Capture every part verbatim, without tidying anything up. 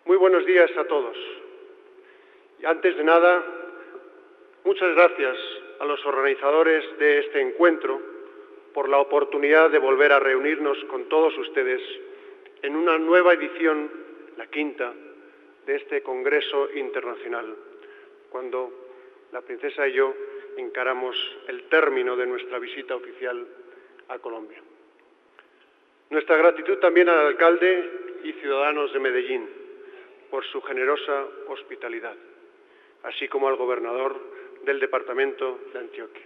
Muy buenos días a todos. Y antes de nada, muchas gracias a los organizadores de este encuentro por la oportunidad de volver a reunirnos con todos ustedes en una nueva edición, la quinta, de este Congreso Internacional, cuando la princesa y yo encaramos el término de nuestra visita oficial a Colombia. Nuestra gratitud también al alcalde y ciudadanos de Medellín por su generosa hospitalidad, así como al gobernador del departamento de Antioquia.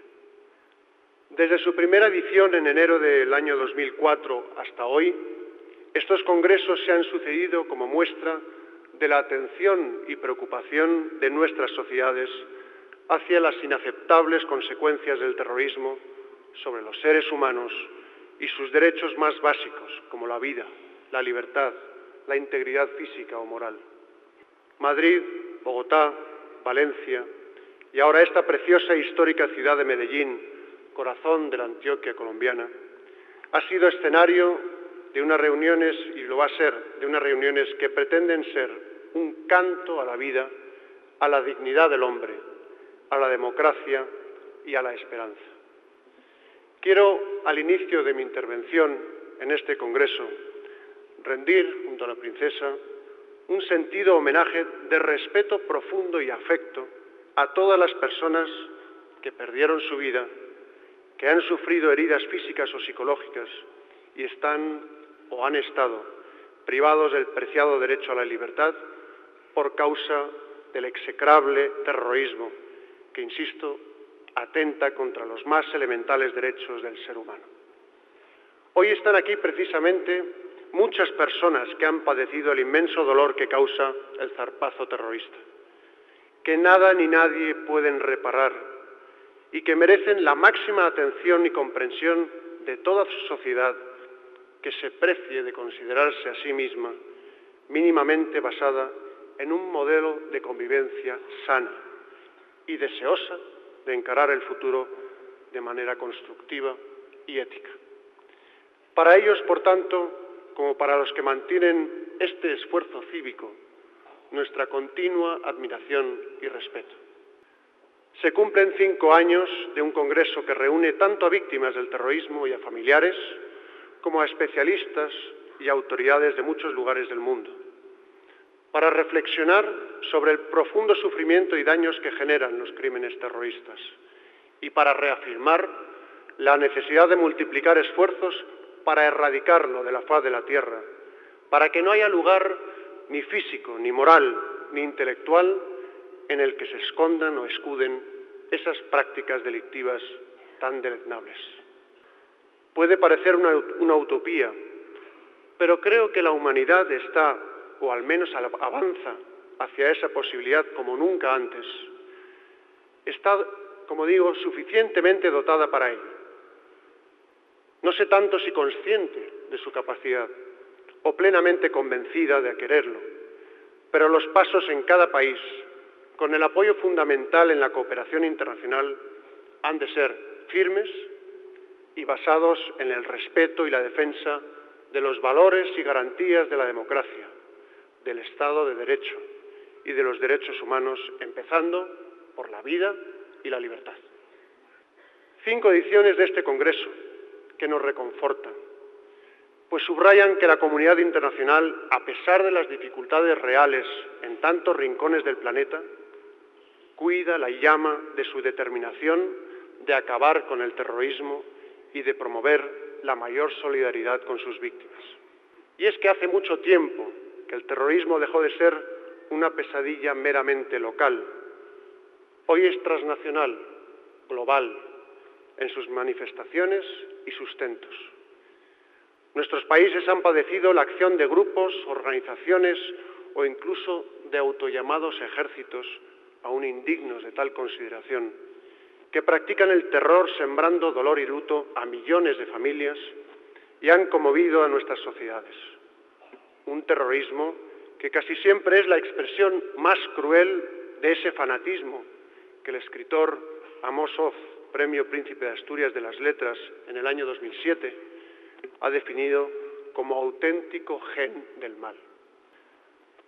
Desde su primera edición en enero del año dos mil cuatro hasta hoy, estos congresos se han sucedido como muestra de la atención y preocupación de nuestras sociedades hacia las inaceptables consecuencias del terrorismo sobre los seres humanos y sus derechos más básicos, como la vida, la libertad, la integridad física o moral. Madrid, Bogotá, Valencia y ahora esta preciosa e histórica ciudad de Medellín, corazón de la Antioquia colombiana, ha sido escenario de unas reuniones, y lo va a ser, de unas reuniones que pretenden ser un canto a la vida, a la dignidad del hombre, a la democracia y a la esperanza. Quiero, al inicio de mi intervención en este congreso, rendir, junto a la princesa, un sentido homenaje de respeto profundo y afecto a todas las personas que perdieron su vida, que han sufrido heridas físicas o psicológicas y están o han estado privados del preciado derecho a la libertad por causa del execrable terrorismo que, insisto, atenta contra los más elementales derechos del ser humano. Hoy están aquí precisamente muchas personas que han padecido el inmenso dolor que causa el zarpazo terrorista, que nada ni nadie pueden reparar y que merecen la máxima atención y comprensión de toda su sociedad, que se precie de considerarse a sí misma mínimamente basada en un modelo de convivencia sana y deseosa de encarar el futuro de manera constructiva y ética. Para ellos, por tanto, como para los que mantienen este esfuerzo cívico, nuestra continua admiración y respeto. Se cumplen cinco años de un congreso que reúne tanto a víctimas del terrorismo y a familiares, como a especialistas y autoridades de muchos lugares del mundo, para reflexionar sobre el profundo sufrimiento y daños que generan los crímenes terroristas y para reafirmar la necesidad de multiplicar esfuerzos para erradicarlo de la faz de la tierra, para que no haya lugar ni físico, ni moral, ni intelectual en el que se escondan o escuden esas prácticas delictivas tan deleznables. Puede parecer una, una utopía, pero creo que la humanidad está, o al menos avanza, hacia esa posibilidad como nunca antes. Está, como digo, suficientemente dotada para ello. No sé tanto si consciente de su capacidad o plenamente convencida de quererlo, pero los pasos en cada país, con el apoyo fundamental en la cooperación internacional, han de ser firmes y basados en el respeto y la defensa de los valores y garantías de la democracia, del Estado de Derecho y de los derechos humanos, empezando por la vida y la libertad. Cinco ediciones de este Congreso que nos reconfortan, pues subrayan que la comunidad internacional, a pesar de las dificultades reales en tantos rincones del planeta, cuida la llama de su determinación de acabar con el terrorismo y de promover la mayor solidaridad con sus víctimas. Y es que hace mucho tiempo que el terrorismo dejó de ser una pesadilla meramente local. Hoy es transnacional, global, en sus manifestaciones y sustentos. Nuestros países han padecido la acción de grupos, organizaciones o incluso de autollamados ejércitos, aún indignos de tal consideración, que practican el terror sembrando dolor y luto a millones de familias y han conmovido a nuestras sociedades. Un terrorismo que casi siempre es la expresión más cruel de ese fanatismo que el escritor Amos Oz, Premio Príncipe de Asturias de las Letras en el año dos mil siete, ha definido como auténtico gen del mal.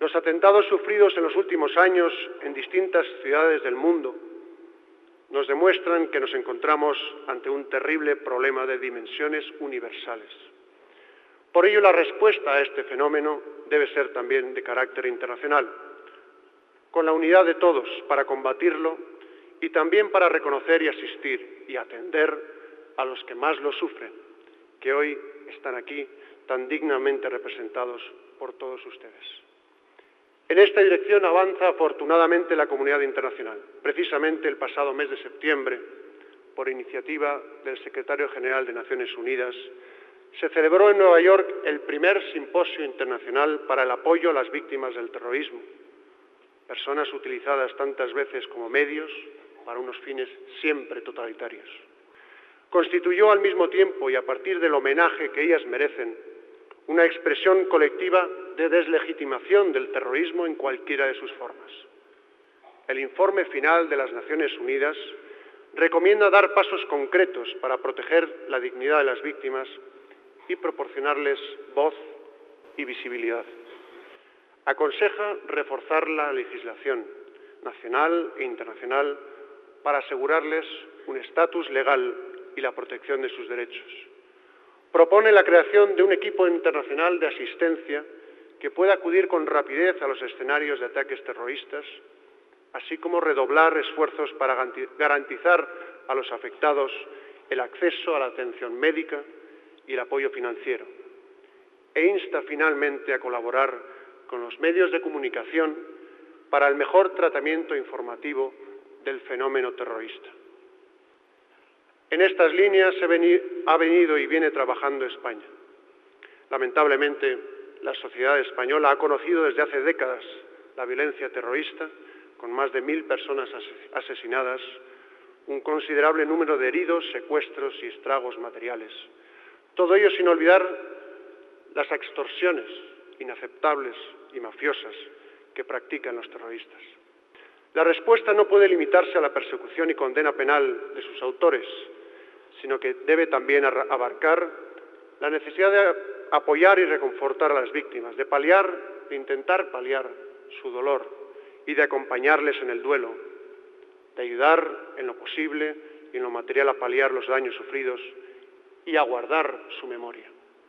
Los atentados sufridos en los últimos años en distintas ciudades del mundo nos demuestran que nos encontramos ante un terrible problema de dimensiones universales. Por ello, la respuesta a este fenómeno debe ser también de carácter internacional, con la unidad de todos para combatirlo y también para reconocer y asistir y atender a los que más lo sufren, que hoy están aquí tan dignamente representados por todos ustedes. En esta dirección avanza afortunadamente la comunidad internacional. Precisamente el pasado mes de septiembre, por iniciativa del Secretario General de Naciones Unidas, se celebró en Nueva York el primer simposio internacional para el apoyo a las víctimas del terrorismo, personas utilizadas tantas veces como medios para unos fines siempre totalitarios. Constituyó al mismo tiempo y a partir del homenaje que ellas merecen, una expresión colectiva de deslegitimación del terrorismo en cualquiera de sus formas. El informe final de las Naciones Unidas recomienda dar pasos concretos para proteger la dignidad de las víctimas y proporcionarles voz y visibilidad. Aconseja reforzar la legislación nacional e internacional para asegurarles un estatus legal y la protección de sus derechos. Propone la creación de un equipo internacional de asistencia que pueda acudir con rapidez a los escenarios de ataques terroristas, así como redoblar esfuerzos para garantizar a los afectados el acceso a la atención médica y el apoyo financiero. E insta finalmente a colaborar con los medios de comunicación para el mejor tratamiento informativo del fenómeno terrorista. En estas líneas ha venido y viene trabajando España. Lamentablemente, la sociedad española ha conocido desde hace décadas la violencia terrorista, con más de mil personas asesinadas, un considerable número de heridos, secuestros y estragos materiales. Todo ello sin olvidar las extorsiones inaceptables y mafiosas que practican los terroristas. La respuesta no puede limitarse a la persecución y condena penal de sus autores, sino que debe también abarcar la necesidad de apoyar y reconfortar a las víctimas, de paliar, de intentar paliar su dolor y de acompañarles en el duelo, de ayudar en lo posible y en lo material a paliar los daños sufridos y a guardar su memoria.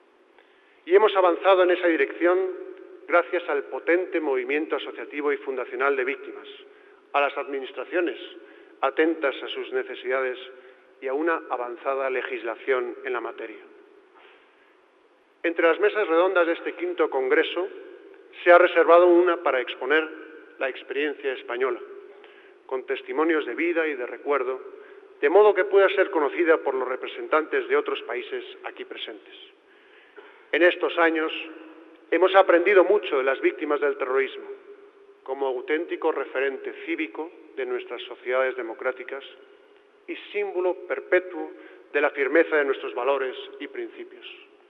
Y hemos avanzado en esa dirección gracias al potente movimiento asociativo y fundacional de víctimas, a las administraciones atentas a sus necesidades y a una avanzada legislación en la materia. Entre las mesas redondas de este quinto congreso se ha reservado una para exponer la experiencia española, con testimonios de vida y de recuerdo, de modo que pueda ser conocida por los representantes de otros países aquí presentes. En estos años hemos aprendido mucho de las víctimas del terrorismo, como auténtico referente cívico de nuestras sociedades democráticas y símbolo perpetuo de la firmeza de nuestros valores y principios.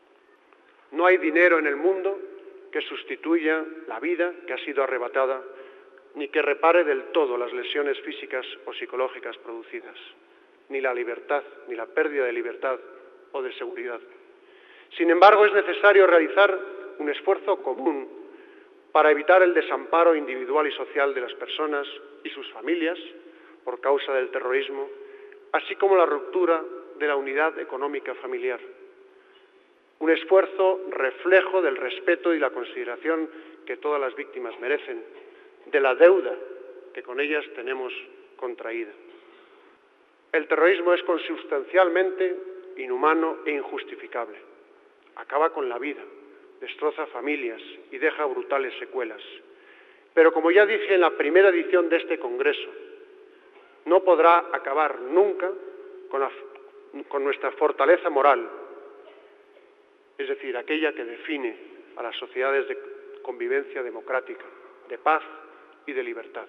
No hay dinero en el mundo que sustituya la vida que ha sido arrebatada, ni que repare del todo las lesiones físicas o psicológicas producidas, ni la libertad, ni la pérdida de libertad o de seguridad. Sin embargo, es necesario realizar un esfuerzo común para evitar el desamparo individual y social de las personas y sus familias por causa del terrorismo, así como la ruptura de la unidad económica familiar. Un esfuerzo reflejo del respeto y la consideración que todas las víctimas merecen, de la deuda que con ellas tenemos contraída. El terrorismo es consustancialmente inhumano e injustificable. Acaba con la vida, destroza familias y deja brutales secuelas. Pero como ya dije en la primera edición de este Congreso, no podrá acabar nunca con, la, con nuestra fortaleza moral, es decir, aquella que define a las sociedades de convivencia democrática, de paz y de libertad.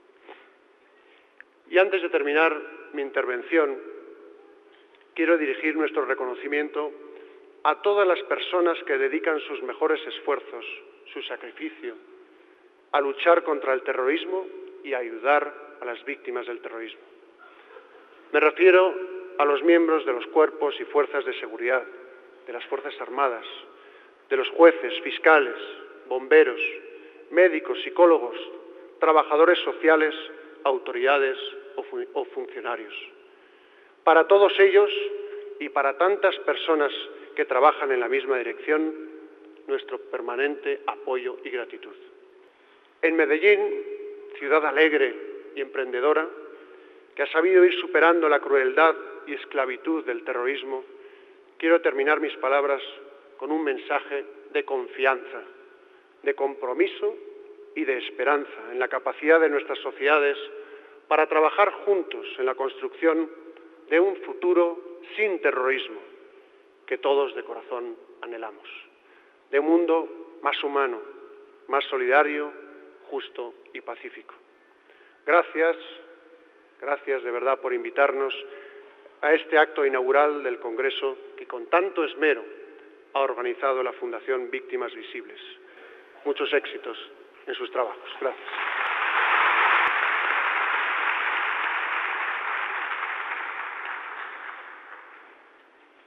Y antes de terminar mi intervención, quiero dirigir nuestro reconocimiento a todas las personas que dedican sus mejores esfuerzos, su sacrificio, a luchar contra el terrorismo y a ayudar a las víctimas del terrorismo. Me refiero a los miembros de los cuerpos y fuerzas de seguridad, de las Fuerzas Armadas, de los jueces, fiscales, bomberos, médicos, psicólogos, trabajadores sociales, autoridades o, fu- o funcionarios. Para todos ellos y para tantas personas que trabajan en la misma dirección, nuestro permanente apoyo y gratitud. En Medellín, ciudad alegre y emprendedora, que ha sabido ir superando la crueldad y esclavitud del terrorismo, quiero terminar mis palabras con un mensaje de confianza, de compromiso y de esperanza en la capacidad de nuestras sociedades para trabajar juntos en la construcción de un futuro sin terrorismo que todos de corazón anhelamos, de un mundo más humano, más solidario, justo y pacífico. Gracias, gracias de verdad por invitarnos a este acto inaugural del Congreso que con tanto esmero ha organizado la Fundación Víctimas Visibles. Muchos éxitos en sus trabajos. Gracias.